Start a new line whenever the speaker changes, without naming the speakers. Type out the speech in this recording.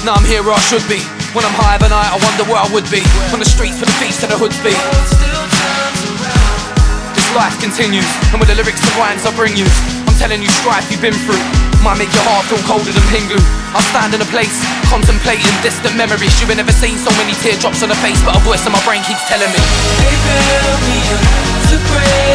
Now I'm here where I should be. When I'm high of a night, I wonder where I would be. On the streets for the feast and the hoods be. This life continues, and with the lyrics and rhymes I bring you, I'm telling you strife you've been through might make your heart feel colder than Pingu. I stand in a place, contemplating distant memories. You ain't never seen so many teardrops on a face, but a voice in my brain keeps telling me,
they built me up to break.